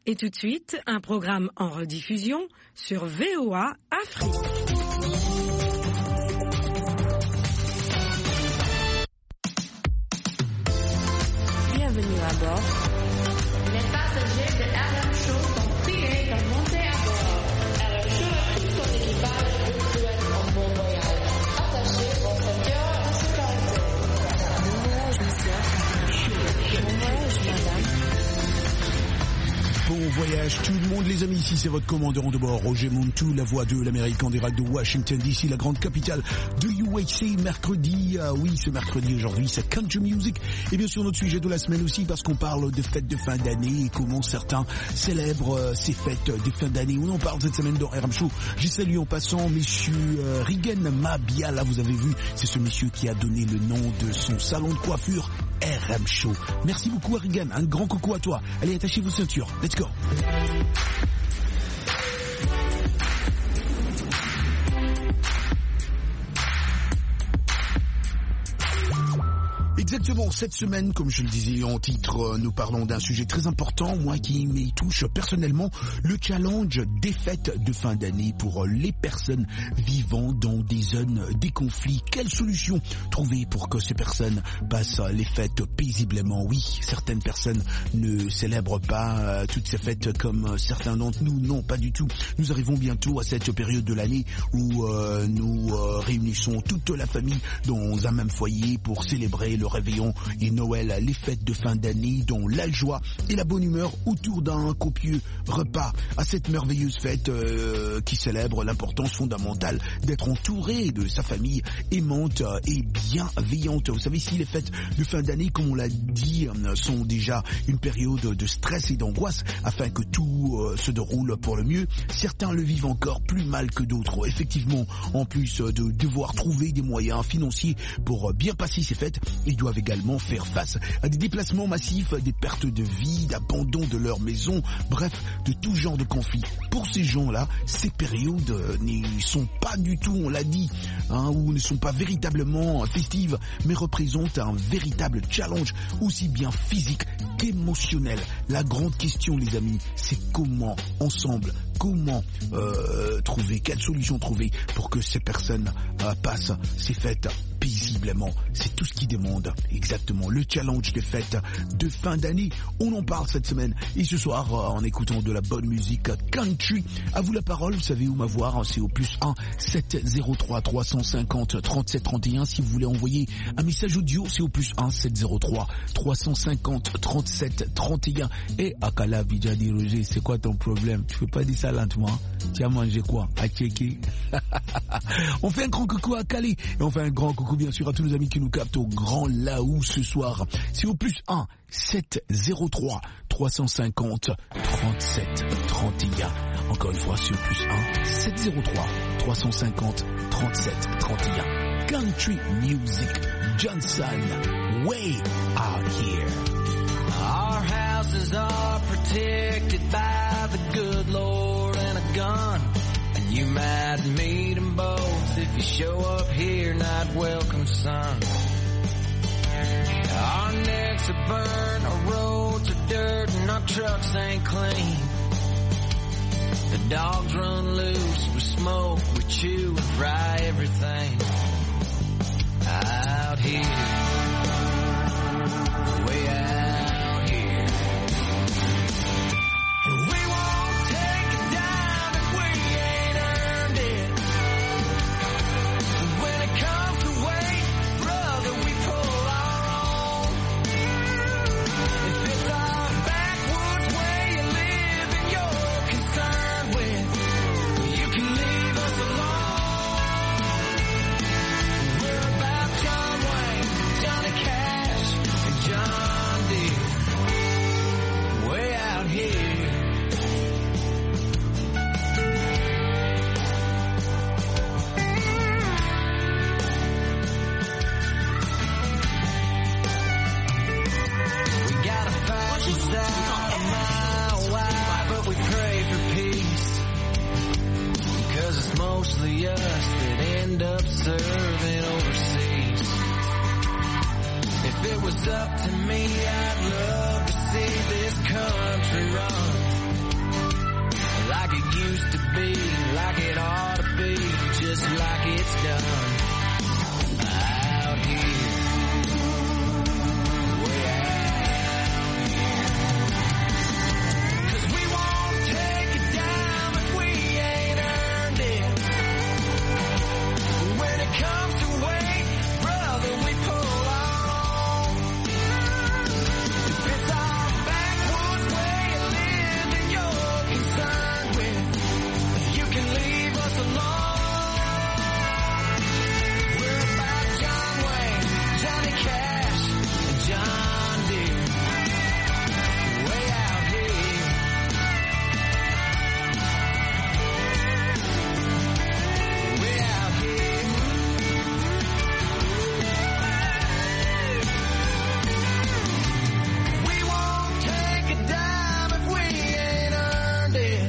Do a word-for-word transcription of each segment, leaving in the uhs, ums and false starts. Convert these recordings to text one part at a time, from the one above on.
Et tout de suite, un programme en rediffusion sur V O A Afrique. Bienvenue à bord. Les passagers de R M Show sont priés de monter à bord. R M Show et tout son équipage vous souhaitent un bon voyage. Attachez vos ceintures de sécurité. Bon voyage, monsieur. Bon voyage, madame. Bon voyage tout le monde les amis, ici c'est votre commandant de bord, Roger Montou, la voix de l'Amérique en direct de Washington D C, la grande capitale de U H C, mercredi, ah oui c'est mercredi aujourd'hui, c'est Country Music, et bien sûr notre sujet de la semaine aussi parce qu'on parle de fêtes de fin d'année et comment certains célèbrent euh, ces fêtes de fin d'année. On en parle cette semaine dans R M Show. J'ai salué en passant monsieur euh, Rigen Mabiala, vous avez vu, c'est ce monsieur qui a donné le nom de son salon de coiffure R M Show. Merci beaucoup Rigen, un grand coucou à toi. Allez attachez vos ceintures, let's go. Exactement, cette semaine, comme je le disais en titre, nous parlons d'un sujet très important, moi qui m'y touche personnellement, le challenge des fêtes de fin d'année pour les personnes vivant dans des zones des conflits. Quelle solution trouver pour que ces personnes passent les fêtes paisiblement? Oui, certaines personnes ne célèbrent pas toutes ces fêtes comme certains d'entre nous, non, pas du tout. Nous arrivons bientôt à cette période de l'année où euh, nous euh, réunissons toute la famille dans un même foyer pour célébrer le réveillon et Noël, les fêtes de fin d'année, dont la joie et la bonne humeur autour d'un copieux repas. À cette merveilleuse fête euh, qui célèbre l'importance fondamentale d'être entouré de sa famille aimante et bienveillante. Vous savez, si les fêtes de fin d'année, comme on l'a dit, sont déjà une période de stress et d'angoisse afin que tout euh, se déroule pour le mieux, certains le vivent encore plus mal que d'autres. Effectivement, en plus de devoir trouver des moyens financiers pour bien passer ces fêtes, ils doivent également faire face à des déplacements massifs, des pertes de vie, d'abandon de leur maison, bref, de tout genre de conflits. Pour ces gens-là, ces périodes euh, ne sont pas du tout, on l'a dit, hein, ou ne sont pas véritablement festives, mais représentent un véritable challenge, aussi bien physique qu'émotionnel. La grande question, les amis, c'est comment, ensemble, comment euh, trouver, quelle solution trouver pour que ces personnes euh, passent ces fêtes paisiblement. C'est tout ce qui demande exactement le challenge des fêtes de fin d'année. On en parle cette semaine et ce soir en écoutant de la bonne musique country. À vous la parole, vous savez où m'avoir, c'est au plus un sept zéro trois trois cent cinquante trente-sept trente et un. Si vous voulez envoyer un message audio, c'est au plus un sept zéro trois trois cent cinquante trente-sept trente et un. Et Akala Vijadi Roger, c'est quoi ton problème? Tu peux pas dire ça lentement? Tu as mangé quoi? À checker. On fait un grand coucou à Calais et on fait un grand coucou bien sûr à tous nos amis qui nous captent au Grand Laou ce soir. C'est au plus un sept zéro trois trois cent cinquante trente-sept trente et un. Encore une fois, c'est au plus un sept zéro trois trois cent cinquante trente-sept trente et un. Country Music Johnson, way out here. Our houses are protected by the good Lord and a gun. And you might meet them both if you show up here, not welcome, son. Our necks are burned, our roads are dirt, and our trucks ain't clean. The dogs run loose, we smoke, we chew and fry everything out here, way out here. We won't take it down if we ain't earned it. When it comes to weight, brother, we pull our own. If it's our backwoods way of living you're concerned with, you can leave us alone. We're about John Wayne, Johnny Cash, and John Deere, way out here. We got a fight inside a mile wide, but we pray for peace. Cause it's mostly us that end up serving overseas. If it was up to me, I'd love to see this country run like it used to be, like it ought to be, just like it's done out here. Way out here. 'Cause we won't take a dime if we ain't earned it. When it comes to weight, brother, we pull our own. If it's our backwoods way of living you're concerned with, you can leave us alone. We're about John Wayne, Johnny Cash, and John Deere. Way out here. Way out here. We won't take a dime if we ain't earned it.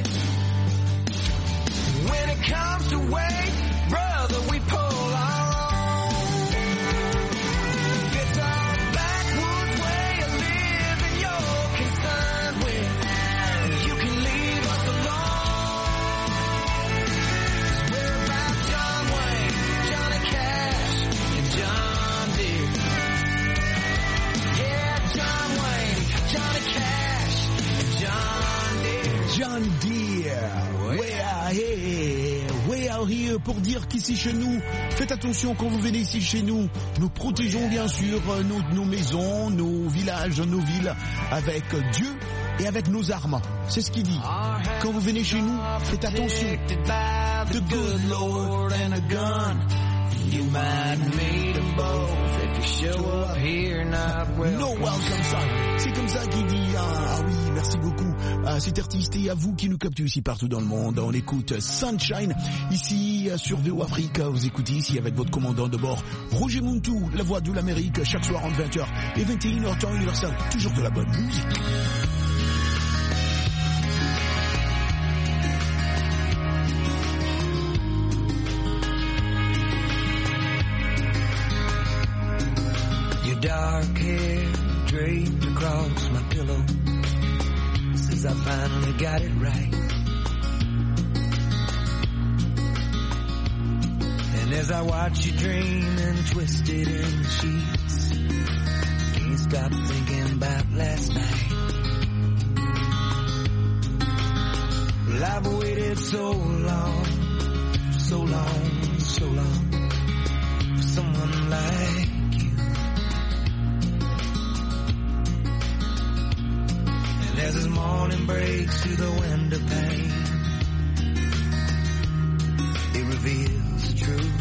When it comes to weight, brother, we pull our own. If it's our backwoods way of living you're concerned with, you can leave us alone. 'Cause we're about John Wayne, Johnny Cash, and John Deere. Yeah, John Wayne, Johnny Cash, and John Deere. John Deere, way out here, way out here, pour dire qu'ici chez nous, faites attention quand vous venez ici chez nous, nous protégeons bien sûr euh, nos, nos maisons, nos villages, nos villes avec Dieu et avec nos armes. C'est ce qu'il dit. Quand vous venez chez nous, faites attention. The good Lord and a gun. You might meet them both if you show up here not well. No welcome sign. C'est comme ça qu'il dit. Ah, ah oui, merci beaucoup à cet artiste et à vous qui nous captez aussi partout dans le monde. On écoute Sunshine ici sur V O Afrique. Vous écoutez ici avec votre commandant de bord Roger Muntu, la voix de l'Amérique, chaque soir entre vingt heures et vingt et une heures temps universel. Toujours de la bonne musique. Your dark hair draped across my pillow says I finally got it right. And as I watch you dreaming, twisted in the sheets, can't stop thinking about last night. Well, I've waited so long, so long, so long for someone like you. And as this morning breaks through the window pane, it reveals the truth.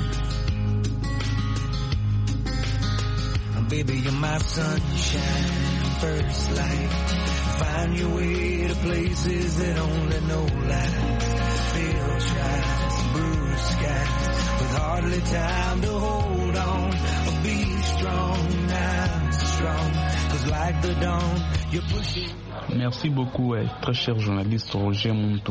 And baby, you're my sunshine, first light. Find your way to places that only know light. Feel skies, blue skies, with hardly time to hold on. Or be strong, I'm strong, 'cause like the dawn, you're pushing. Merci beaucoup, eh, très cher journaliste Roger Muntu,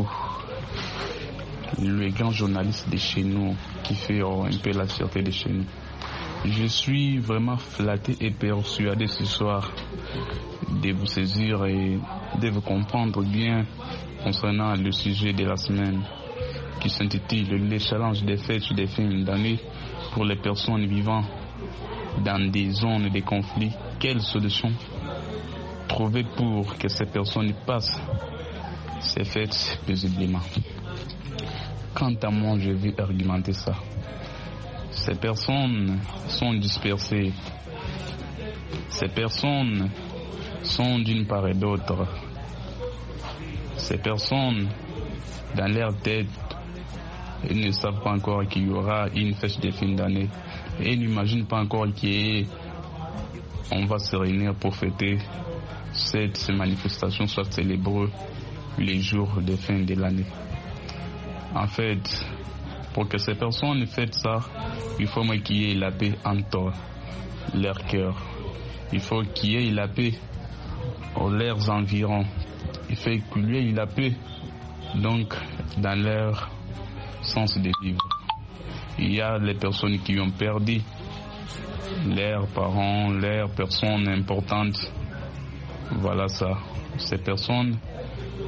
le grand journaliste de chez nous qui fait oh, un peu la fierté de chez nous. Je suis vraiment flatté et persuadé ce soir de vous saisir et de vous comprendre bien concernant le sujet de la semaine qui s'intitule les challenges des fêtes des fins d'année pour les personnes vivant dans des zones de conflit. Quelles solutions trouver pour que ces personnes passent ces fêtes paisiblement? Quant à moi, je vais argumenter ça. Ces personnes sont dispersées. Ces personnes sont d'une part et d'autre. Ces personnes, dans leur tête, ils ne savent pas encore qu'il y aura une fête de fin d'année. Et ils n'imaginent pas encore qu'on va se réunir pour fêter cette manifestation, soit célébrer les jours de fin de l'année. En fait, pour que ces personnes fêtent ça, il faut qu'il y ait la paix entre leur cœur. Il faut qu'il y ait la paix dans leurs environs. Il faut qu'il y ait la paix donc dans leur sens de vivre. Il y a les personnes qui ont perdu leurs parents, leurs personnes importantes. Voilà ça. Ces personnes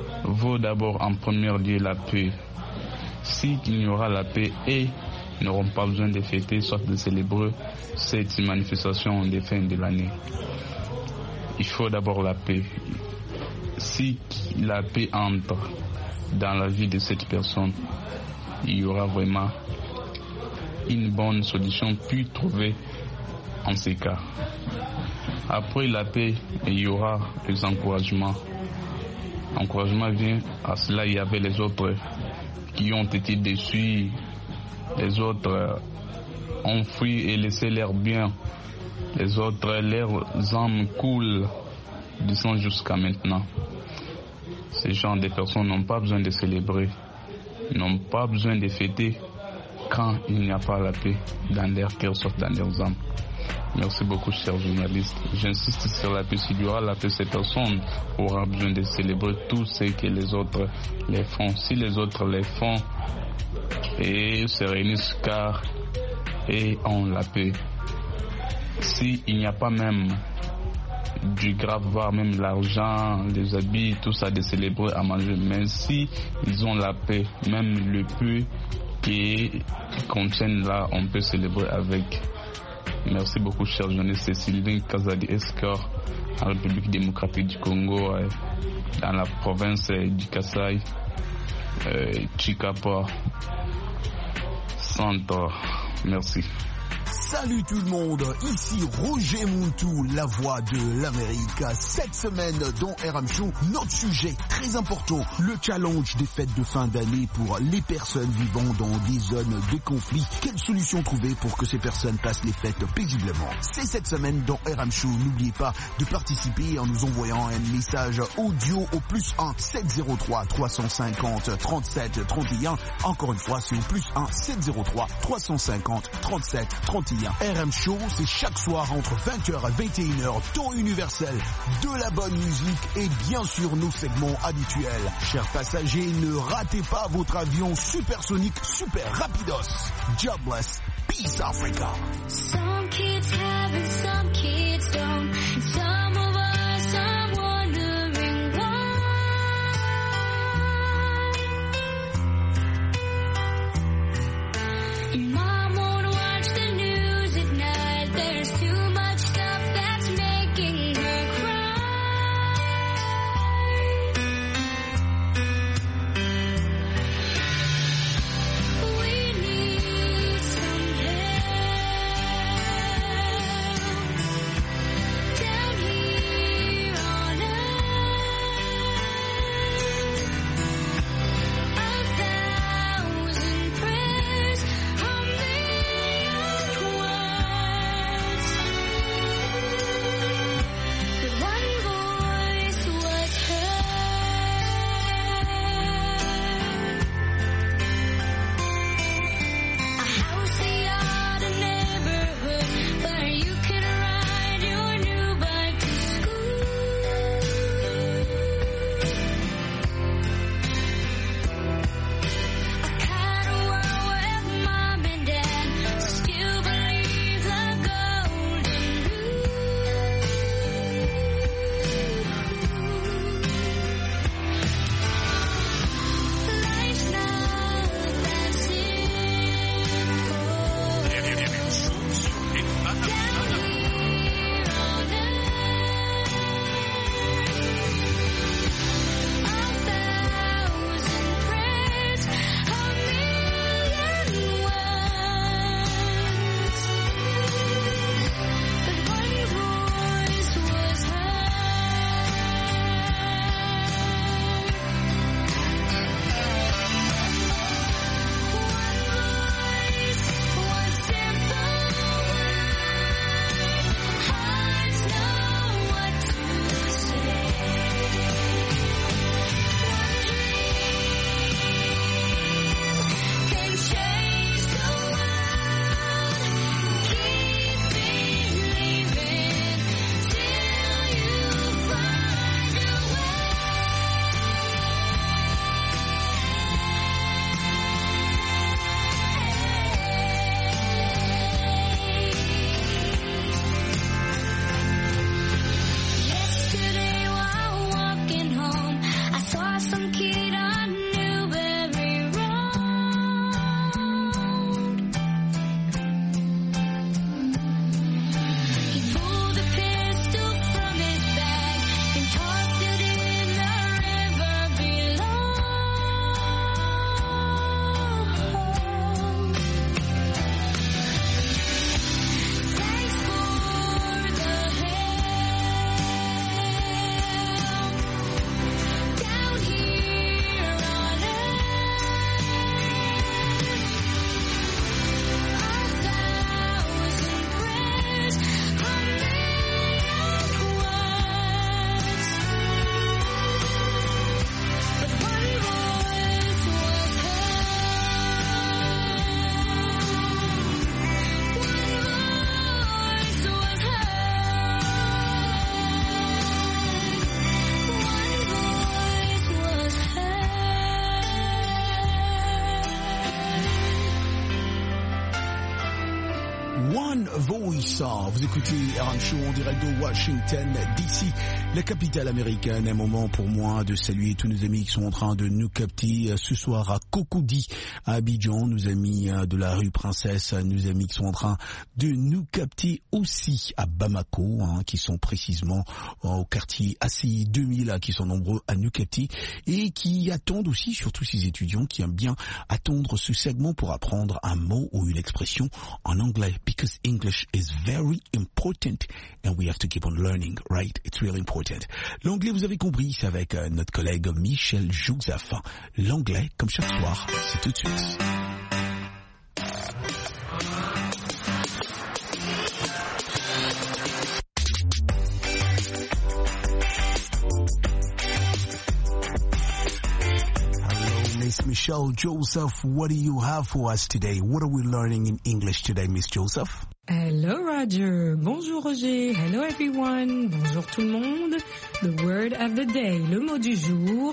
vaut d'abord en premier lieu la paix. S'il y aura la paix et n'auront pas besoin de fêter, soit de célébrer cette manifestation de fin de l'année. Il faut d'abord la paix. Si la paix entre dans la vie de cette personne, il y aura vraiment une bonne solution puis trouver en ces cas. Après la paix, il y aura les encouragements. Encouragement vient à cela, il y avait les autres qui ont été déçus, les autres ont fui et laissé leur bien, les autres, leurs âmes coulent du sang jusqu'à maintenant. Ces gens de personnes n'ont pas besoin de célébrer, n'ont pas besoin de fêter quand il n'y a pas la paix dans leur cœur, soit dans leurs âmes. Merci beaucoup, chers journalistes. J'insiste sur la paix. S'il y aura la paix, cette personne aura besoin de célébrer tout ce que les autres les font. Si les autres les font et se réunissent car et ont la paix. S'il n'y a pas même du grave, voire même l'argent, les habits, tout ça de célébrer à manger, mais si ils ont la paix, même le peu qui contiennent là, on peut célébrer avec. Merci beaucoup, chers journalistes. C'est Sylvain Kazadi Escort, en République démocratique du Congo, euh, dans la province euh, du Kasaï, euh, Chikapa, Centre. Merci. Salut tout le monde, ici Roger Montou, la voix de l'Amérique. Cette semaine dans R M Show, notre sujet très important, le challenge des fêtes de fin d'année pour les personnes vivant dans des zones de conflit. Quelle solution trouver pour que ces personnes passent les fêtes paisiblement? C'est cette semaine dans R M Show. N'oubliez pas de participer en nous envoyant un message audio au plus un sept zéro trois trois cent cinquante trente-sept trente et un. Encore une fois, c'est au plus un sept zéro trois trois cent cinquante trente-sept trente et un. R M Show, c'est chaque soir entre vingt heures et vingt et une heures, temps universel, de la bonne musique et bien sûr nos segments habituels. Chers passagers, ne ratez pas votre avion supersonique super rapidos. Jobless, peace Africa. Some kids have it, some kids don't. And some of us are wondering why. And mom won't watch the news at night. There's too much stuff that's making her cry. We need some help. Smith, vous écoutez R M Show en direct de Washington D C, la capitale américaine. Un moment pour moi de saluer tous nos amis qui sont en train de nous capter ce soir à Cocody, à Abidjan, nos amis de la rue Princesse, nos amis qui sont en train de nous capter aussi à Bamako, hein, qui sont précisément au quartier A C I deux mille, qui sont nombreux à nous capter et qui attendent aussi, surtout ces étudiants qui aiment bien attendre ce segment pour apprendre un mot ou une expression en anglais, because English is very important and we have to keep on learning, right? It's really important. L'anglais, vous avez compris, c'est avec euh, notre collègue Michel Joseph. L'anglais, comme chaque soir, c'est tout de suite. Miss Michelle Joseph, what do you have for us today? What are we learning in English today, Miss Joseph? Hello Roger, bonjour Roger, hello everyone, bonjour tout le monde. The word of the day, le mot du jour,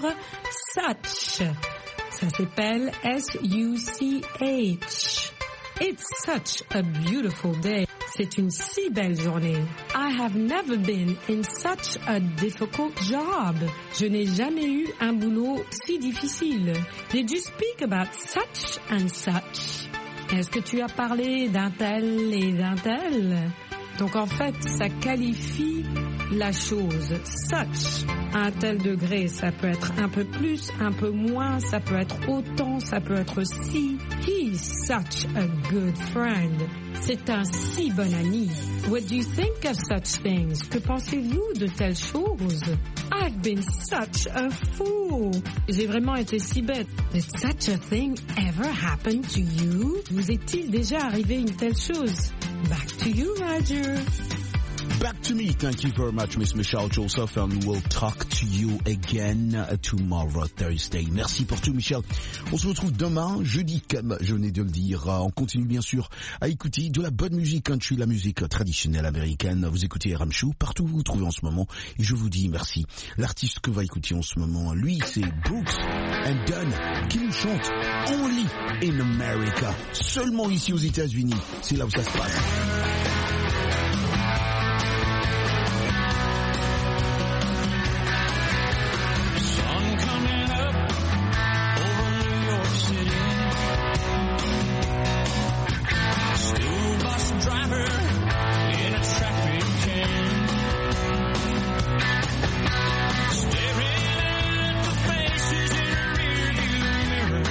such. Ça s'appelle S U C H. It's such a beautiful day. C'est une si belle journée. I have never been in such a difficult job. Je n'ai jamais eu un boulot si difficile. Did you speak about such and such? Est-ce que tu as parlé d'un tel et d'un tel? Donc en fait, ça qualifie la chose. Such, à un tel degré, ça peut être un peu plus, un peu moins, ça peut être autant, ça peut être si. He's such a good friend. C'est un si bon ami. What do you think of such things? Que pensez-vous de telles choses? I've been such a fool. J'ai vraiment été si bête. Did such a thing ever happen to you? Vous est-il déjà arrivé une telle chose? Back to you, Roger. Back to me. Thank you very much, Miss Michelle Joseph, and we'll talk to you again tomorrow, Thursday. Merci pour tout, Michel. On se retrouve demain, jeudi, comme je venais de le dire. On continue bien sûr à écouter de la bonne musique country, la musique traditionnelle américaine. Vous écoutez R M Show partout où vous vous trouvez en ce moment, et je vous dis merci. L'artiste que va écouter en ce moment, lui, c'est Brooks and Dunn, qui nous chante Only in America, seulement ici aux États-Unis. C'est là où ça se passe.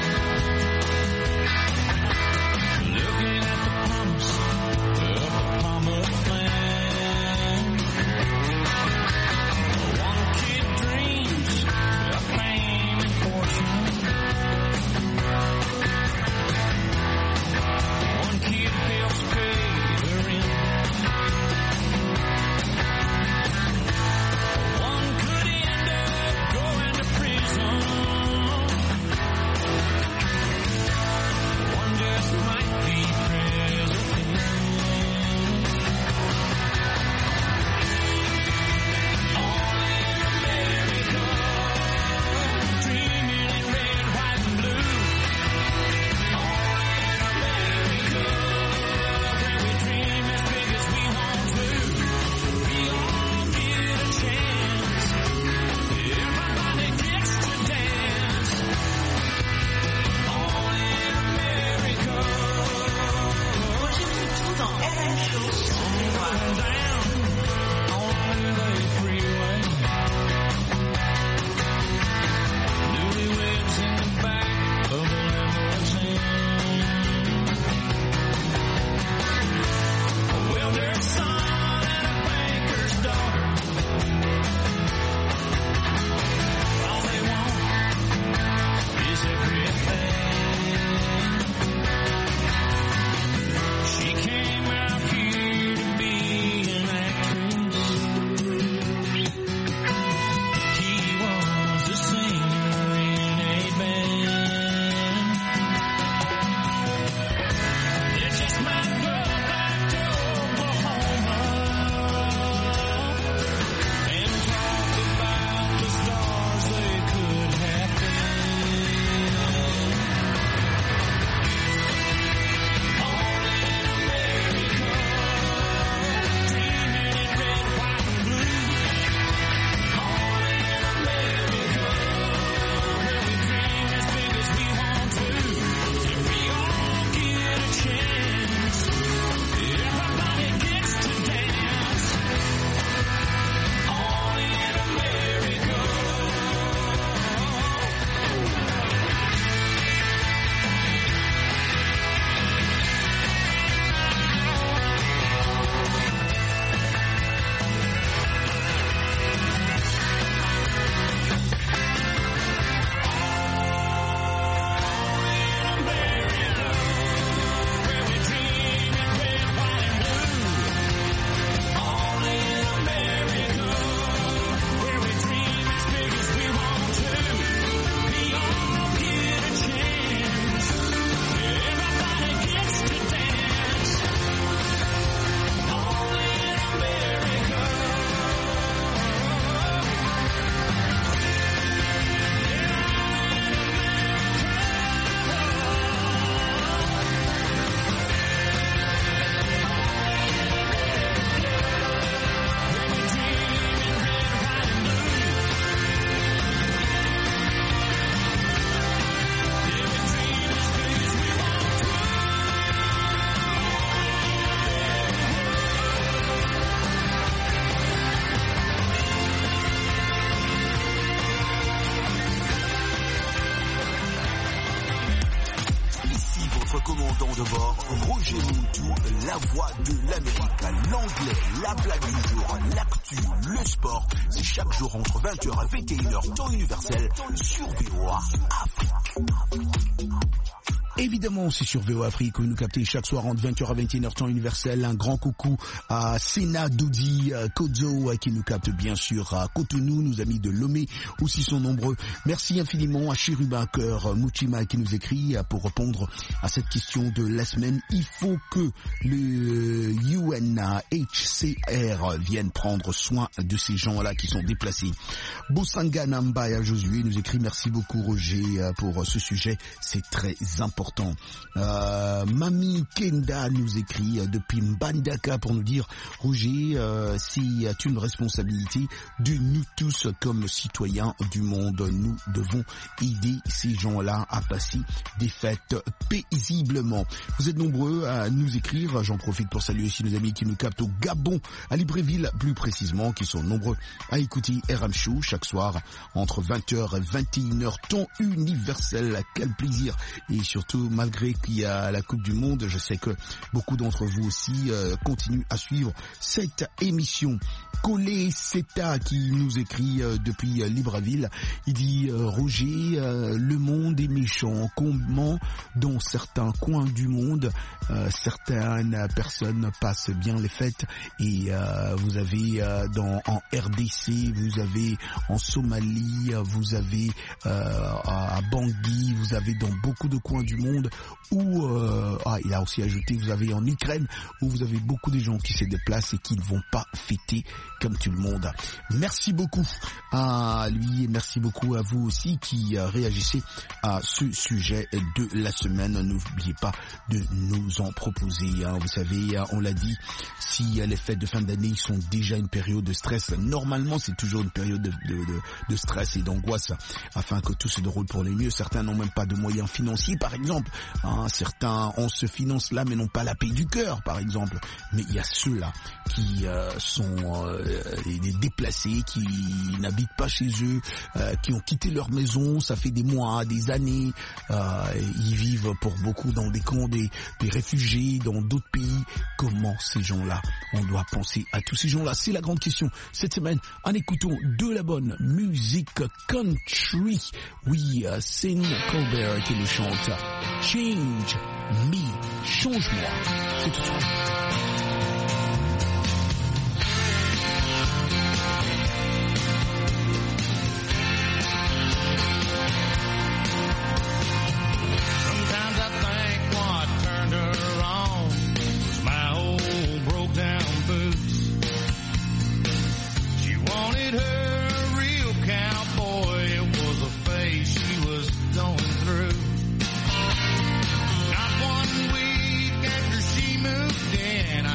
Looking at the pumps of the commandant de bord, Roger Moutou, la voix de l'Amérique, l'anglais, la blague du jour, l'actu, le sport. C'est chaque jour entre vingt heures et vingt et une heures, temps universel, sur V O A Afrique. Évidemment, c'est sur V O A Afrique que vous nous captez chaque soir entre vingt heures à vingt et une heures temps universel. Un grand coucou à Sena Doudi Kodzo qui nous capte bien sûr à Cotonou. Nos amis de Lomé aussi sont nombreux. Merci infiniment à Chérubin-Cœur Mouchima qui nous écrit pour répondre à cette question de la semaine. Il faut que le U N H C R vienne prendre soin de ces gens-là qui sont déplacés. Bosanga Nambaya Josué nous écrit merci beaucoup Roger pour ce sujet. C'est très important. Euh, Mami Kenda nous écrit depuis Mbandaka pour nous dire Roger, euh, c'est une responsabilité de nous tous comme citoyens du monde. Nous devons aider ces gens-là à passer des fêtes paisiblement. Vous êtes nombreux à nous écrire. J'en profite pour saluer aussi nos amis qui nous captent au Gabon, à Libreville plus précisément, qui sont nombreux à écouter R M Show chaque soir entre vingt heures et vingt et une heures temps universel. Quel plaisir. Et surtout malgré qu'il y a la Coupe du Monde, je sais que beaucoup d'entre vous aussi euh, continuent à suivre cette émission. Colé Seta qui nous écrit euh, depuis euh, Libreville, il dit euh, Roger, euh, le monde est méchant. Comment dans certains coins du monde, euh, certaines personnes passent bien les fêtes et euh, vous avez euh, dans en R D C, vous avez en Somalie, vous avez euh, à Bangui, vous avez dans beaucoup de coins du monde où, euh, ah, il a aussi ajouté, vous avez en Ukraine où vous avez beaucoup de gens qui se déplacent et qui ne vont pas fêter comme tout le monde. Merci beaucoup à lui et merci beaucoup à vous aussi qui euh, réagissez à ce sujet de la semaine. N'oubliez pas de nous en proposer. Hein. Vous savez, on l'a dit, si les fêtes de fin d'année sont déjà une période de stress, normalement c'est toujours une période de, de, de, de stress et d'angoisse afin que tout se déroule pour les mieux. Certains n'ont même pas de moyens financiers, par exemple. Hein, certains ont ce finance là mais n'ont pas la paix du cœur, par exemple. Mais il y a ceux-là qui euh, sont euh, des déplacés, qui n'habitent pas chez eux, euh, qui ont quitté leur maison, ça fait des mois, des années. Euh, ils vivent pour beaucoup dans des camps, des, des réfugiés, dans d'autres pays. Comment ces gens-là, on doit penser à tous ces gens-là? C'est la grande question cette semaine. En écoutant de la bonne musique country. Oui, euh, c'est Colbert qui le chante. Change me, change-moi. C'est tout de suite. Sometimes I think what turned her on was my old broke down boots. She wanted her a real cowboy. It was a phase she was going through. Not one week after she moved in,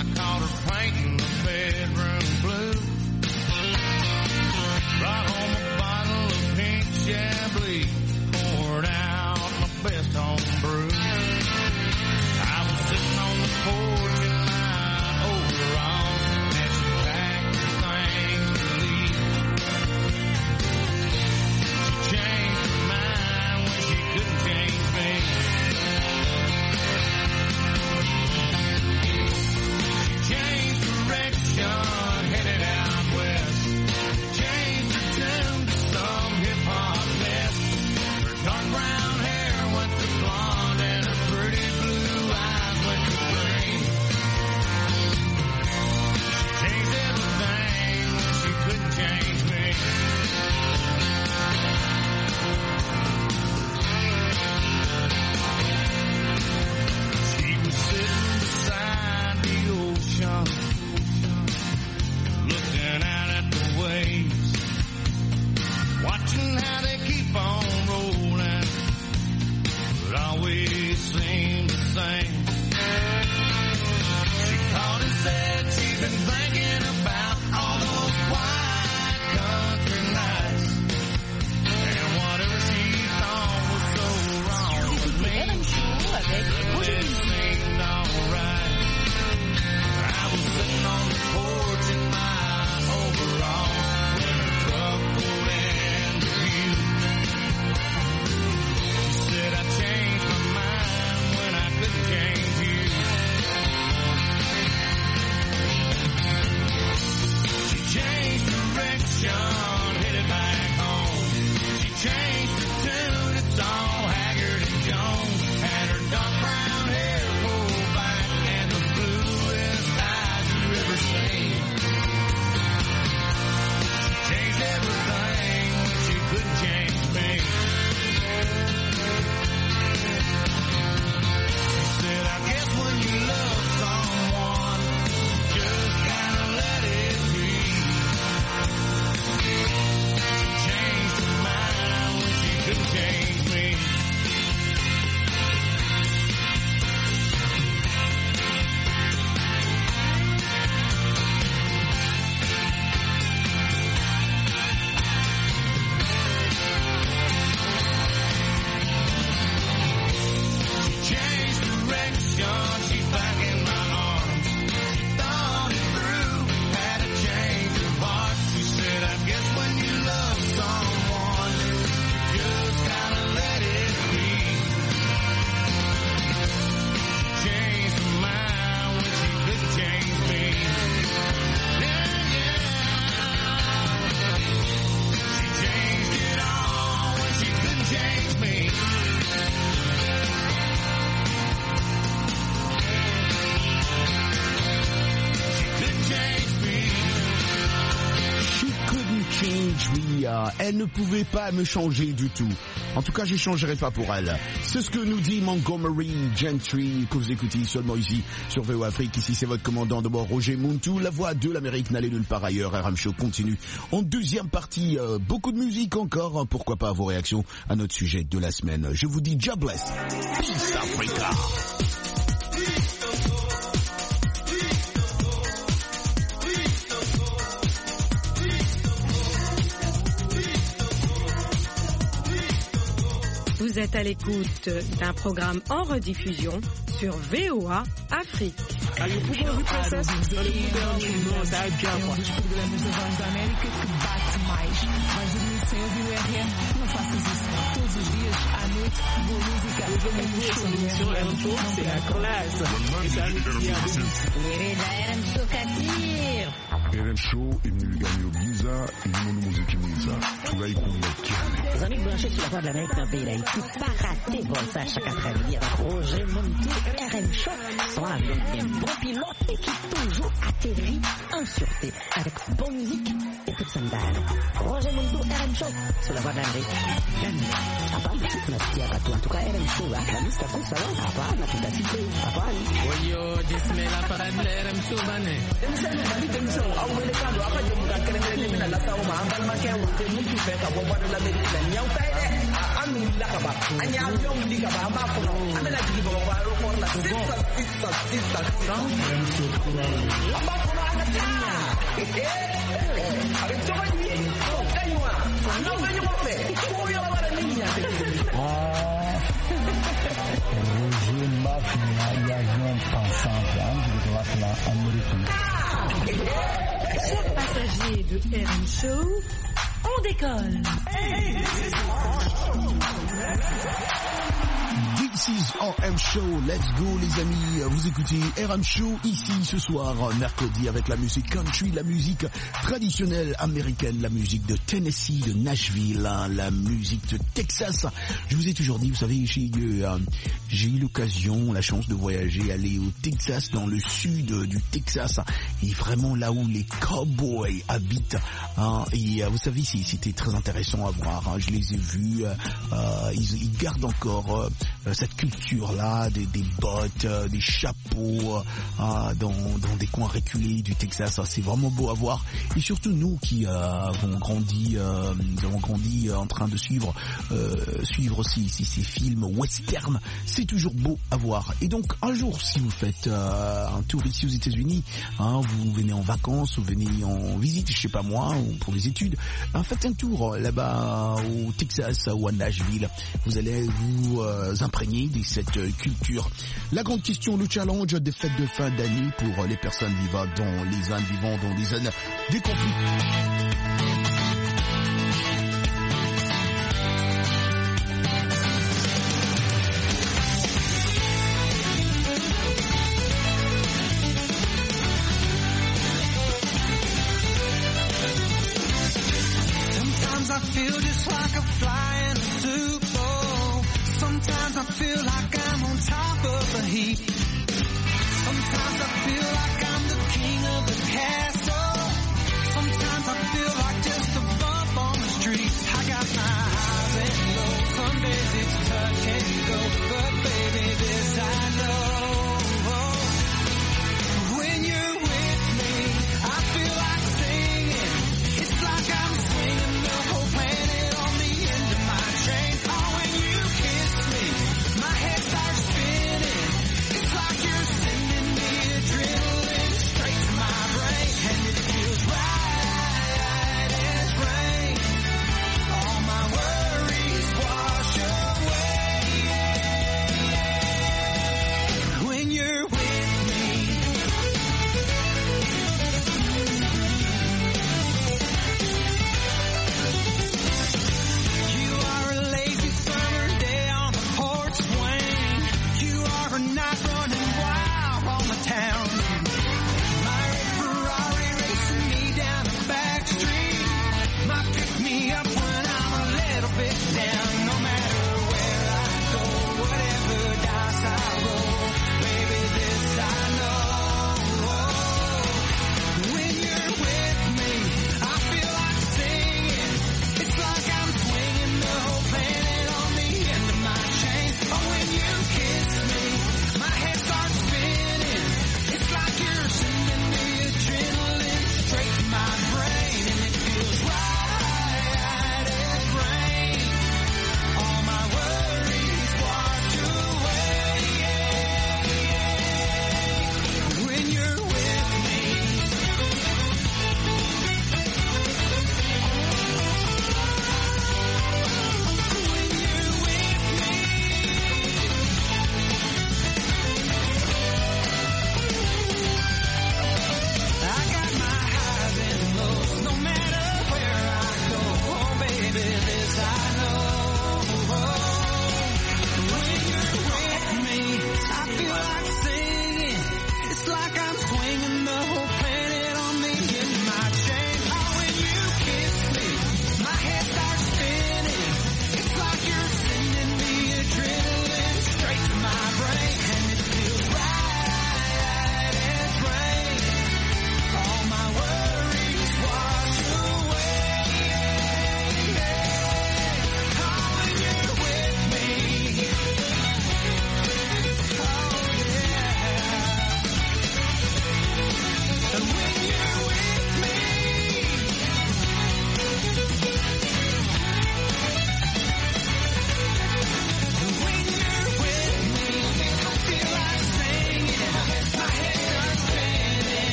change me. Uh, elle ne pouvait pas me changer du tout. En tout cas, je ne changerai pas pour elle. C'est ce que nous dit Montgomery Gentry, que vous écoutez seulement ici sur V O Afrique. Ici, c'est votre commandant de bord, Roger Muntu. La voix de l'Amérique n'allait nulle part ailleurs. R M Show continue en deuxième partie. Euh, beaucoup de musique encore. Pourquoi pas vos réactions à notre sujet de la semaine. Je vous dis jobless. Peace Africa. Vous êtes à l'écoute d'un programme en rediffusion sur V O A Afrique. R M Show imniliganiro byiza irimo n'umuziki mwiza turayikunda cyane. Les amis branchés sur la voix de l'Amérique dans le pays d'Haïti, pas rater bon ça chaque après-midi avec Roger Muntu. R M Show sont avec des bons pilotes et qui toujours atterrit en sûreté avec bonne musique et toute son dalle. Roger Muntu, R M Show sur la voix de l'Amérique. Hapana, tunasikia watu en tout cas R M Show la lista kusa wao hapana tutasikia hapana. Oyo jismela para R M Show bane. Emisani bali tension au wele kando apa je muka kerele mina la sauma ambal ma ke wote mutu fe ka bo bodo la meri la nyaw tay de anu la ka ba anya yom di ka ba ma ko no amela di bo ba ro ko la sista sista sista amba ko na ta eh avec toi ni ko kanywa no me yo fe ko yo la bara niña ah Roger m'a fait l'avion pensant de droite là américain. Chers passagers de R M Show, on décolle. This is R M Show, let's go les amis, vous écoutez R M Show ici ce soir, mercredi avec la musique country, la musique traditionnelle américaine, la musique de Tennessee, de Nashville, hein, la musique de Texas. Je vous ai toujours dit, vous savez, j'ai, euh, j'ai eu l'occasion, la chance de voyager, aller au Texas, dans le sud du Texas, et vraiment là où les cowboys habitent, hein, et euh, vous savez, c'était très intéressant à voir, hein, je les ai vus, euh, ils, ils gardent encore euh, cette culture-là, des, des bottes, euh, des chapeaux, euh, dans, dans des coins reculés du Texas. C'est vraiment beau à voir. Et surtout nous qui euh, avons grandi, euh, avons grandi en train de suivre, euh, suivre aussi, aussi ces films western, c'est toujours beau à voir. Et donc un jour, si vous faites euh, un tour ici aux États-Unis, hein, vous venez en vacances, vous venez en visite, je sais pas moi, ou pour les études, hein, faites un tour là-bas au Texas ou à Nashville. Vous allez vous euh, imprégner de cette culture. La grande question, le challenge des fêtes de fin d'année pour les personnes vivant dans les zones vivant dans les zones des conflits. Sometimes I feel just like a fly in a soup bowl. Sometimes I feel like I'm on top of a heap. Sometimes I feel like I'm the king of the castle. Sometimes I feel like just a bump on the street. I got my highs and lows. Some days it's touch and go, but baby, this I know. When you're with me, I feel like singing. It's like I'm swinging the whole planet on the end of my train. Oh, when you kiss me, my head starts spinning. It's like you're sending me adrenaline straight to my brain. And it feels right and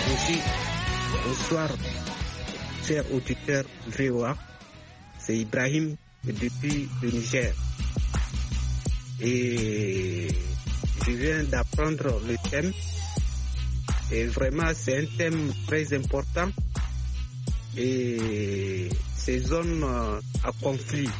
Roger, bonsoir, chers auditeurs V O A. C'est Ibrahim depuis le Niger. Et je viens d'apprendre le thème. Et vraiment, c'est un thème très important. Et ces zones à conflit.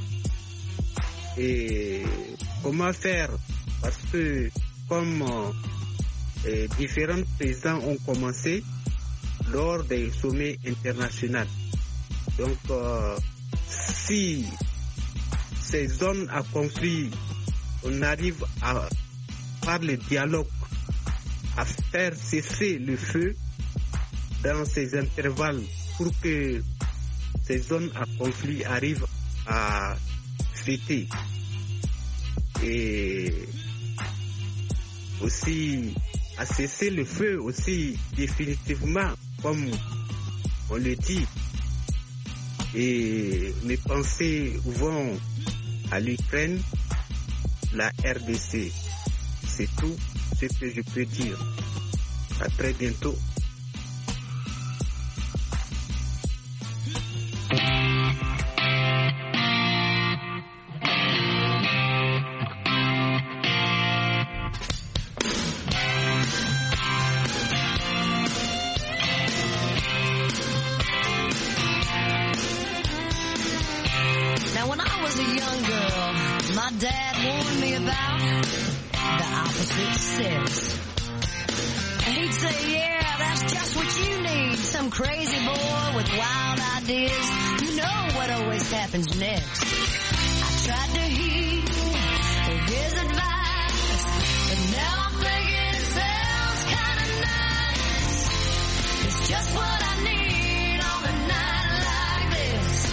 Et comment faire? Parce que comme euh, différents présidents ont commencé lors des sommets internationaux. Donc, euh, si ces zones à conflit, on arrive à, par le dialogue, à faire cesser le feu dans ces intervalles pour que ces zones à conflit arrivent à fêter. Et aussi à cesser le feu aussi définitivement, comme on le dit. Et mes pensées vont à l'Ukraine, la R D C. C'est tout ce que je peux dire. À très bientôt. Now when I was a young girl, my dad warned me about the opposite sex. And he'd say, yeah, that's just what you need. Some crazy boy with wild ideas. You know what always happens next. I tried to heed his advice, but now I'm thinking it sounds kind of nice. It's just what I need on a night like this.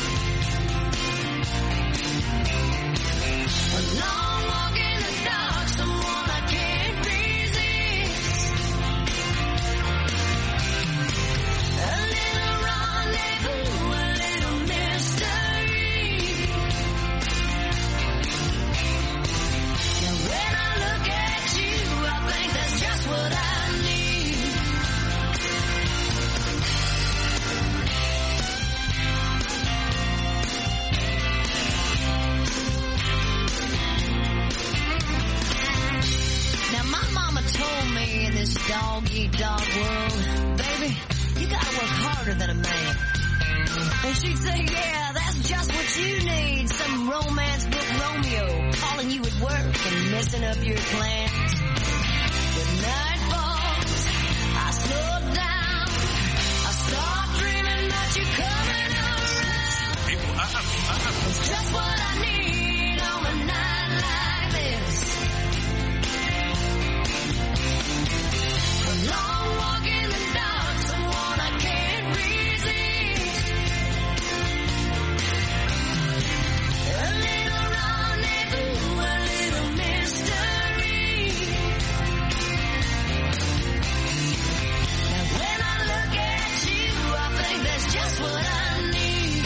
A long walk in the dark, someone I can't resist. A little rendezvous, a little mystery. Now when I look at you, I think that's just what I need. Now my mama told me in this dog-eat-dog world, baby, you gotta work harder than a man. And she'd say, yeah, that's just what you need. Some romance book Romeo calling you at work and messing up your plans. When night falls, I slow down. I start dreaming that you're coming around. It's just what I need on a night like this. A long walk in the dark, someone I can't resist. A little rendezvous, a little mystery. Now when I look at you, I think that's just what I need.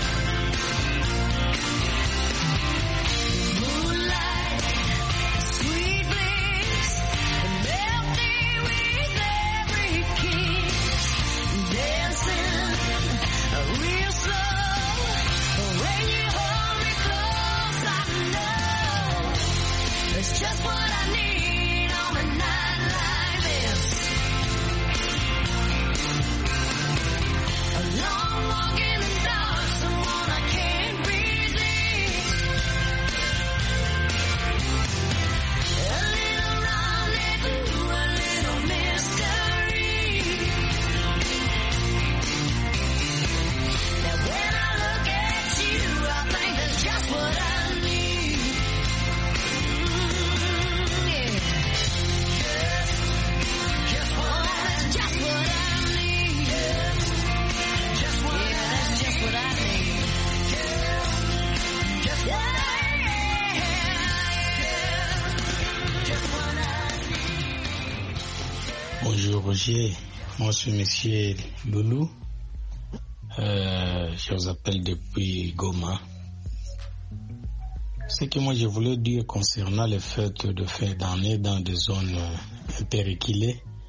Moonlight, sweet bliss, melody with every kiss, dancing real slow. When you hold me close, I know it's just what I need on a night like this. A long walk in the dark, someone I can't resist. A little rendezvous, a little mystery. Now when I look at you, I think that's just what I need. Mm, yeah. Just what, that's just what I need. Just what, yeah, that's just what I need. Just what I need. Just what I need. Bonjour Roger, moi je suis Monsieur Loulou, euh, je vous appelle depuis Goma. Ce que moi je voulais dire concernant les fêtes de fin d'année dans des zones interréquilées,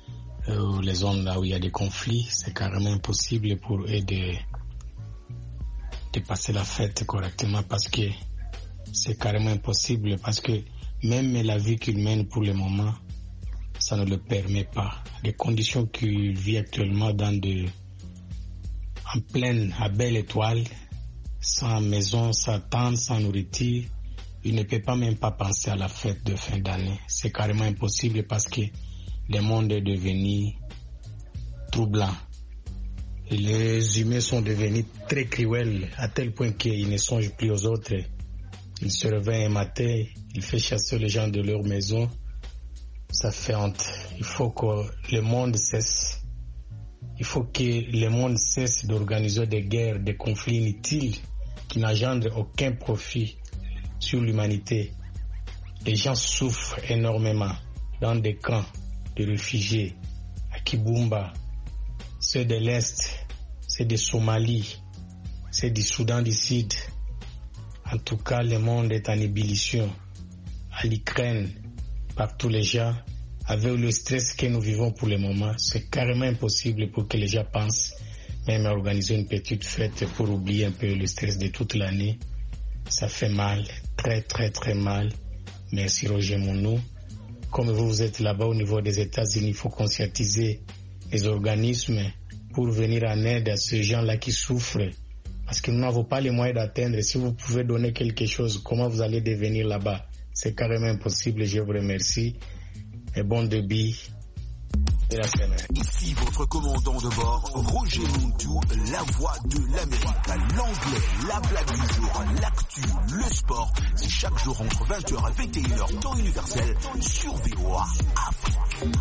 euh, les zones là où il y a des conflits, c'est carrément impossible pour eux de, de passer la fête correctement parce que c'est carrément impossible parce que même la vie qu'ils mènent pour le moment, ça ne le permet pas. Les conditions qu'ils vivent actuellement dans de, en pleine, à belle étoile, sans maison, sans tente, sans nourriture, ils ne peuvent pas même pas penser à la fête de fin d'année. C'est carrément impossible parce que le monde est devenu troublant. Et les humains sont devenus très cruels à tel point qu'ils ne songent plus aux autres. Ils se réveillent un matin, ils font chasser les gens de leur maison. Ça fait honte. Il faut que le monde cesse. Il faut que le monde cesse d'organiser des guerres, des conflits inutiles qui n'engendrent aucun profit sur l'humanité. Les gens souffrent énormément dans des camps de réfugiés à Kibumba, ceux de l'Est, ceux de Somalie, ceux du Soudan du Sud. En tout cas, le monde est en ébullition. À l'Ukraine, partout les gens, avec le stress que nous vivons pour le moment, c'est carrément impossible pour que les gens pensent même à organiser une petite fête pour oublier un peu le stress de toute l'année. Ça fait mal, très très très mal. Merci Roger Mounou. Comme vous, vous êtes là-bas au niveau des États-Unis, il faut conscientiser les organismes pour venir en aide à ces gens-là qui souffrent. Parce que nous n'avons pas les moyens d'atteindre. Si vous pouvez donner quelque chose, comment vous allez devenir là-bas? C'est carrément impossible. Je vous remercie. Et bon débit de la semaine. Ici votre commandant de bord, Roger Montou, la voix de l'Amérique. L'anglais, la blague du jour, l'actu, le sport. C'est chaque jour entre vingt heures et vingt et une heures temps universel sur V O A Afrique.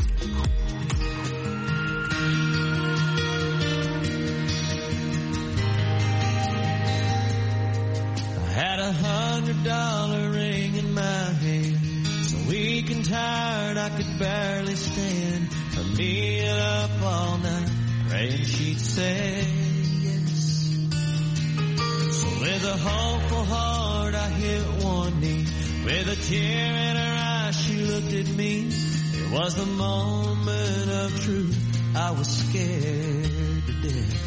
I had a hundred dollar ring in my hand, so weak and tired I could barely stand. From being up all night, praying she'd say yes. So with a hopeful heart I hit one knee. With a tear in her eye she looked at me. It was the moment of truth, I was scared to death.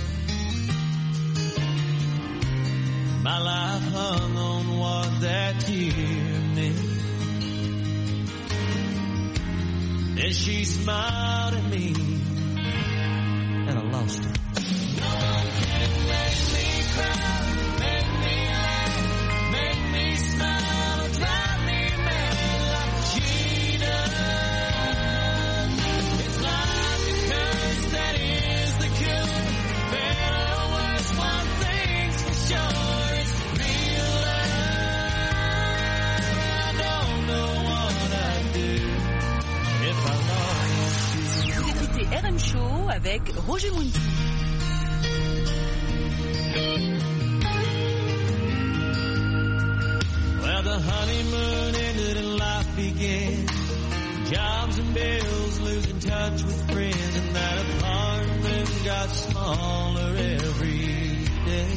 My life hung on what that tear meant. Then she smiled at me, and I lost her. No one can make me cry, make me laugh, make me smile, or drive me mad like she does. It's like a curse that is the cure. Better or worse, one thing's for sure. R M Show avec Roger Montou. Well, the honeymoon ended and life began. Jobs and bills, losing touch with friends, and that apartment got smaller every day.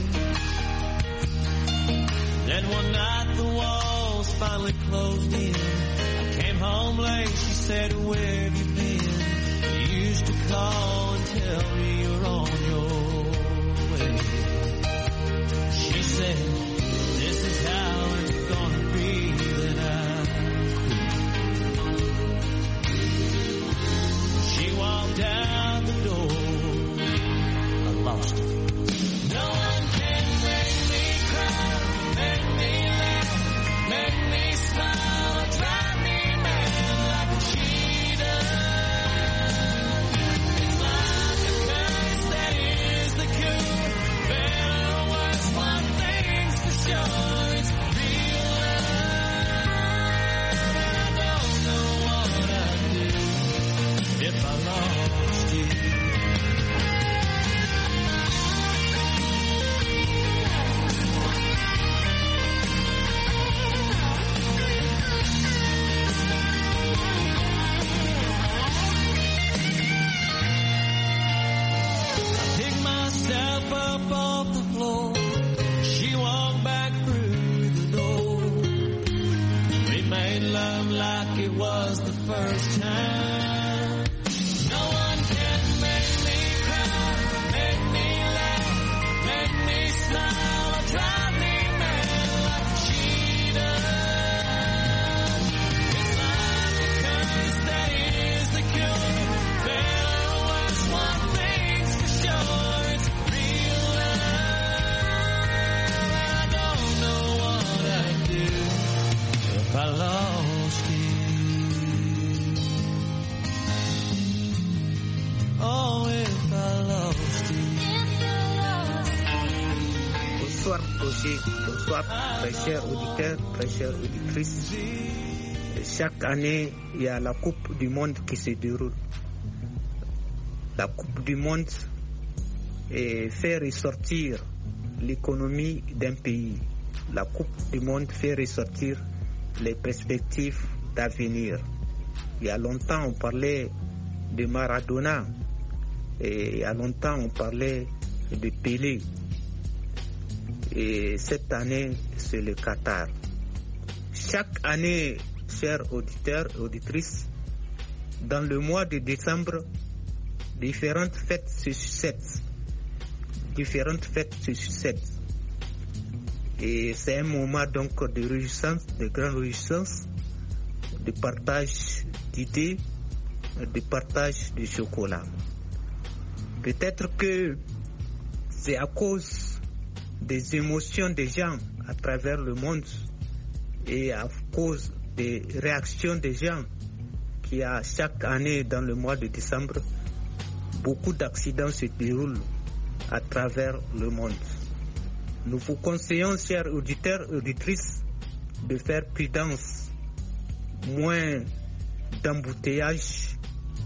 Then one night the walls finally closed in. I came home late, she said, where have you been? Used to call and tell me you're on your way. She said, this is how it's gonna be, then I quit. She walked out the door, I lost her. No one can make me cry, make me laugh, make me smile, or drive me mad like she does. It was the first time. No I lost it. Oh, if I lost it. Bonsoir Roger, bonsoir très chers auditeurs, très chères auditrices. Chaque année, il y a la Coupe du Monde qui se déroule. La Coupe du Monde est fait ressortir l'économie d'un pays. La Coupe du Monde fait ressortir les perspectives d'avenir. Il y a longtemps, on parlait de Maradona. Et il y a longtemps, on parlait de Pelé. Et cette année, c'est le Qatar. Chaque année, chers auditeurs et auditrices, dans le mois de décembre, différentes fêtes se succèdent. Différentes fêtes se succèdent. Et c'est un moment donc de réjouissance, de grande réjouissance, de partage d'idées, de partage de chocolat. Peut-être que c'est à cause des émotions des gens à travers le monde et à cause des réactions des gens qu'il y a chaque année dans le mois de décembre, beaucoup d'accidents se déroulent à travers le monde. Nous vous conseillons, chers auditeurs et auditrices, de faire prudence, moins d'embouteillage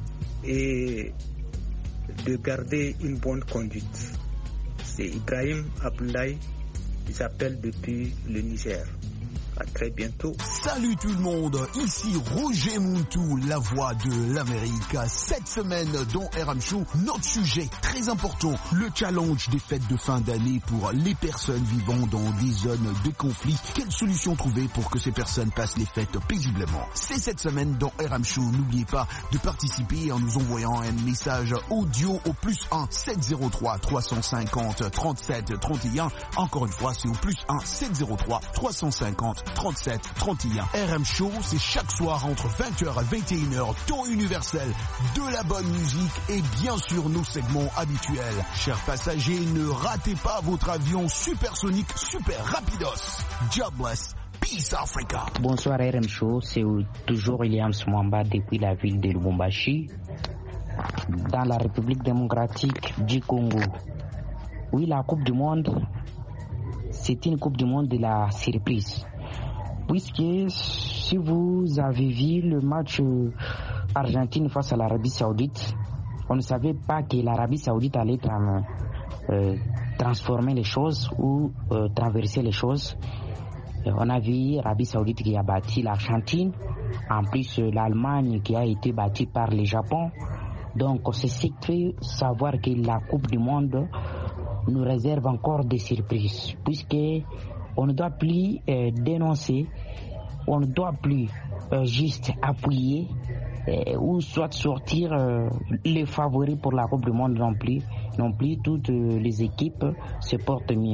et de garder une bonne conduite. C'est Ibrahim Abdoulaye, j'appelle depuis le Niger. À très bientôt. Salut tout le monde, ici Roger Muntu, la voix de l'Amérique. Cette semaine dans R M Show, notre sujet très important, le challenge des fêtes de fin d'année pour les personnes vivant dans des zones de conflit. Quelle solution trouver pour que ces personnes passent les fêtes paisiblement? C'est cette semaine dans R M Show. N'oubliez pas de participer en nous envoyant un message audio au plus un sept zéro trois trois cent cinquante trente-sept trente et un. Encore une fois, c'est au plus un sept zéro trois trois cent cinquante trente-sept trente et un. R M Show, c'est chaque soir entre vingt heures et vingt et une heures, temps universel, de la bonne musique et bien sûr nos segments habituels. Chers passagers, ne ratez pas votre avion supersonique super rapidos. Jobless. Peace Africa. Bonsoir R M Show, c'est toujours Williams Mwamba depuis la ville de Lubumbashi, dans la République démocratique du Congo. Oui, la Coupe du Monde, c'est une Coupe du Monde de la surprise. Puisque si vous avez vu le match Argentine face à l'Arabie Saoudite, on ne savait pas que l'Arabie Saoudite allait tra- euh, transformer les choses ou euh, traverser les choses. Et on a vu l'Arabie Saoudite qui a battu l'Argentine, en plus l'Allemagne qui a été battue par le Japon. Donc c'est ce qui fait savoir que la Coupe du Monde nous réserve encore des surprises, puisque on ne doit plus euh, dénoncer, on ne doit plus euh, juste appuyer euh, ou soit sortir euh, les favoris pour la Coupe du Monde non plus. Non plus, toutes euh, les équipes se portent mieux.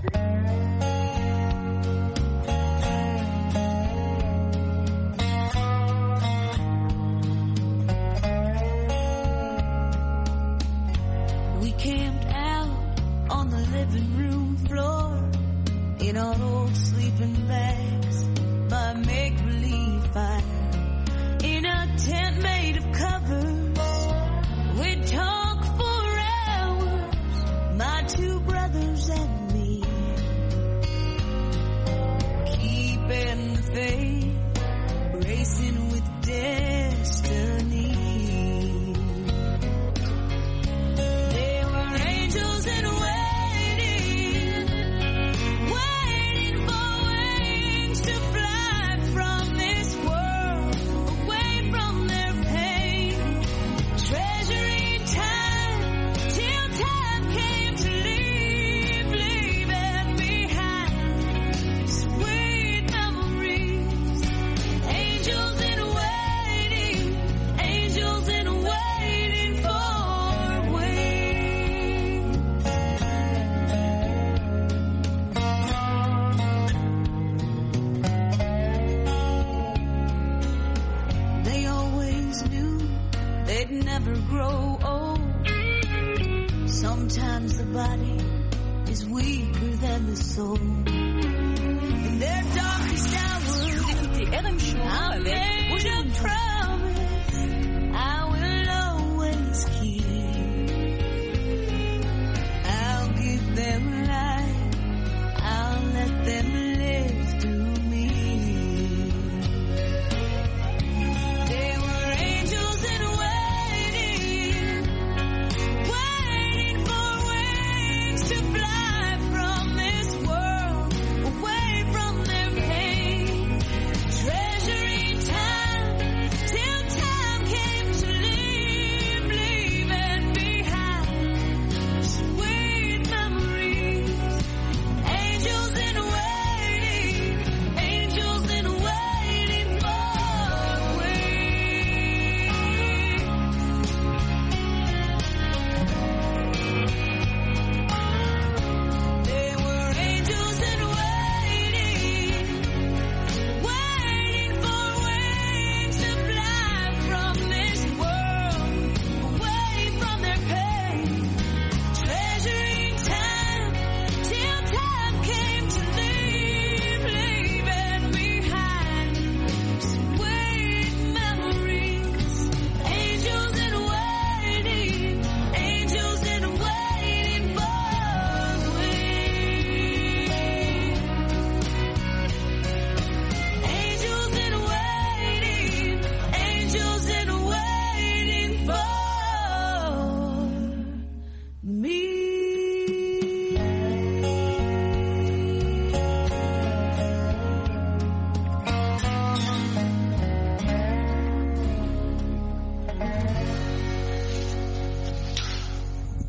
We camped out on the living room floor in our old sleeping bags by make-believe fire in a tent made of covers. We'd talk for hours, my two brothers and me, keeping the faith, racing with destiny. There were angels in waiting, waiting for wings to fly from this world, away from their pain, treasuring time till time came to leave, leaving behind sweet memories. Angels in waiting, angels in waiting for wings. They always knew they'd never grow old. Sometimes the body is weaker than the soul. In their darkest hours, Écoutez R M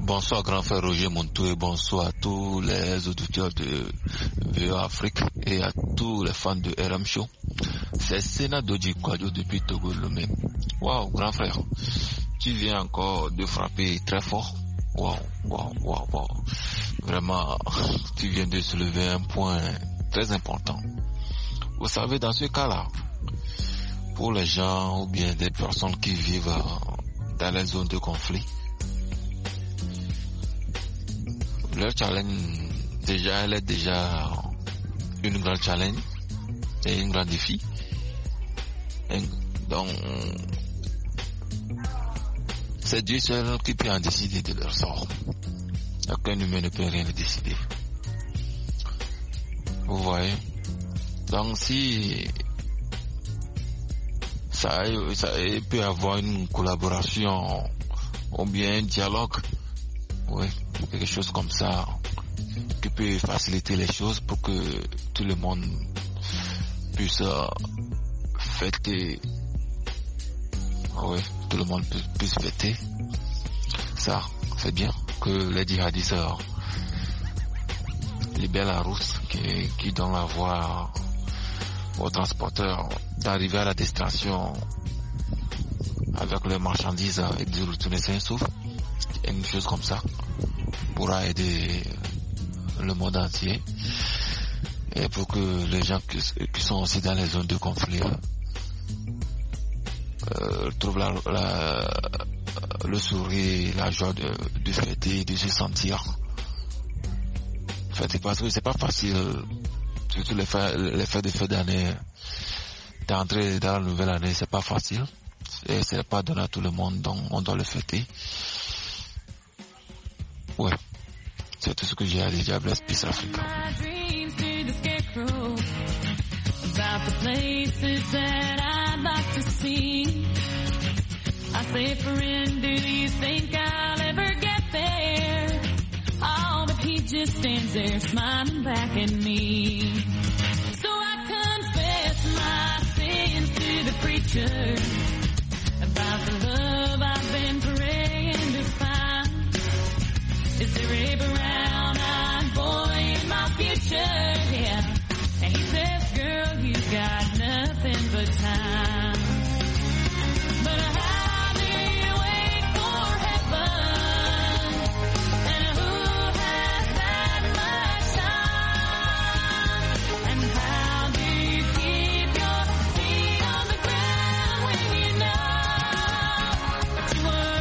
Bonsoir grand frère Roger Montou et bonsoir à tous les auditeurs de V O Afrique et à tous les fans de R M Show. C'est Sénat Doji Kwadjo depuis Togo Lomé. Waouh grand frère, tu viens encore de frapper très fort. Waouh, waouh, waouh, waouh. Vraiment, tu viens de soulever un point très important. Vous savez, dans ce cas-là, pour les gens ou bien des personnes qui vivent dans les zones de conflit, leur challenge, déjà, elle est déjà une grande challenge et un grand défi. Et donc, c'est Dieu seul qui peut en décider de leur sort. Aucun humain ne peut rien décider. Vous voyez? Donc, si ça, ça peut avoir une collaboration ou bien un dialogue, oui, quelque chose comme ça qui peut faciliter les choses pour que tout le monde puisse fêter, oui, tout le monde puisse fêter. Ça, c'est bien que les djihadistes libèrent la route qui, qui donne la voie aux transporteurs d'arriver à la destination avec les marchandises et de retourner sain et sauf. Une chose comme ça pourra aider le monde entier et pour que les gens qui, qui sont aussi dans les zones de conflit euh, trouvent la, la, le sourire, la joie de, de fêter, de se sentir fêter, parce que c'est pas facile, surtout les fêtes, les fêtes de fin d'année, d'entrer dans la nouvelle année, c'est pas facile et c'est pas donné à tout le monde, donc on doit le fêter. Ouais, c'est tout ce que j'ai à dire. Bless Peace Africa. About the places that I'd like to see. I say, friend, do you think I'll ever get there? Oh, but he just stands there smiling back at me. So I confess my sins to the preacher about the love I've been praying to find. Is there a brown-eyed boy in my future? Yeah. And he says, girl, you got nothing but time. But how do you wait for heaven? And who has that much time? And how do you keep your feet on the ground when you know that you were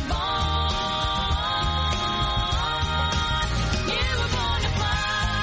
born? You were born to fly.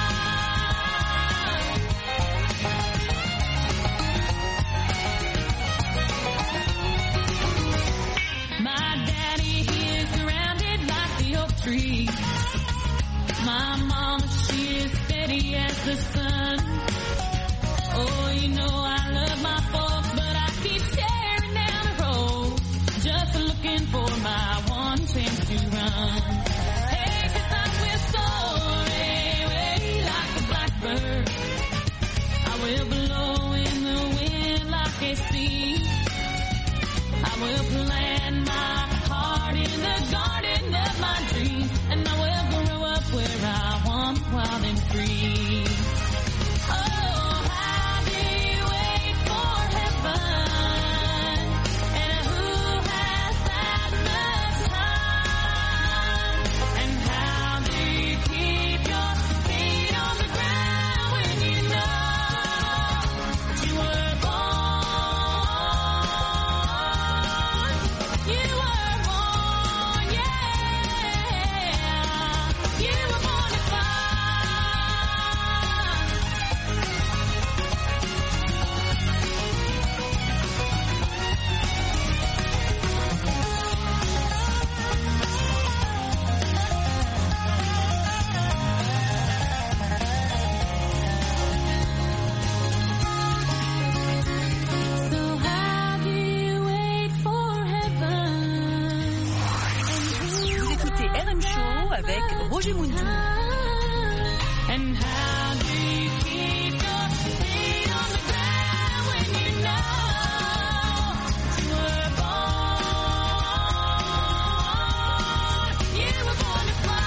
Tree. My mama, she is steady as the sun. Oh, you know I love my folks, but I keep staring down the road, just looking for my one chance to run. Hey, 'cause I will soar away like a blackbird. I will blow in the wind like a sea. I will plant my heart in the garden of my dreams, and I will grow up where I want, wild and free. Oh, how do you wait for heaven? And who has that much time? And how do you keep your feet on the ground when you know that you were born? You were born, yeah. You were born to fly. So how do you wait for heaven? Vous écoutez R M Show avec Roger Mountou. And how do you keep your feet on the ground when you know you were born? You were born to fly.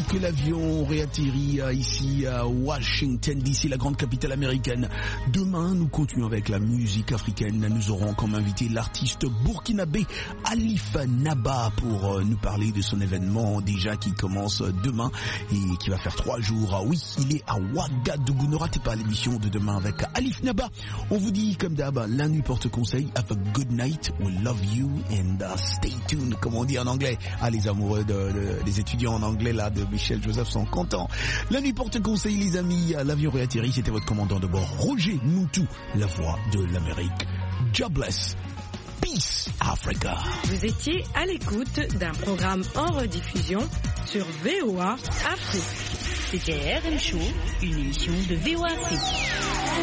que l'avion réatterrit ici à Washington D C, la grande capitale américaine. Demain, nous continuons avec la musique africaine. Nous aurons comme invité l'artiste burkinabé Alif Naba pour nous parler de son événement déjà qui commence demain et qui va faire trois jours. Ah oui, il est à Ouagadougou. Ne ratez pas l'émission de demain avec Alif Naba. On vous dit comme d'hab, la nuit porte conseil. Have a good night. We love you and uh, stay tuned, comme on dit en anglais. Ah, les amoureux, de, de, les étudiants en anglais là de Michel Joseph sont contents. La nuit porte conseil, les amis. L'avion réatterrit. C'était votre commandant de bord, Roger Muntu, la voix de l'Amérique. Jobless. Peace, Africa. Vous étiez à l'écoute d'un programme en rediffusion sur V O A Afrique. C'était R M Show, une émission de V O A Afrique.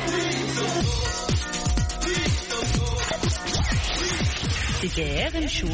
C'était R M Show.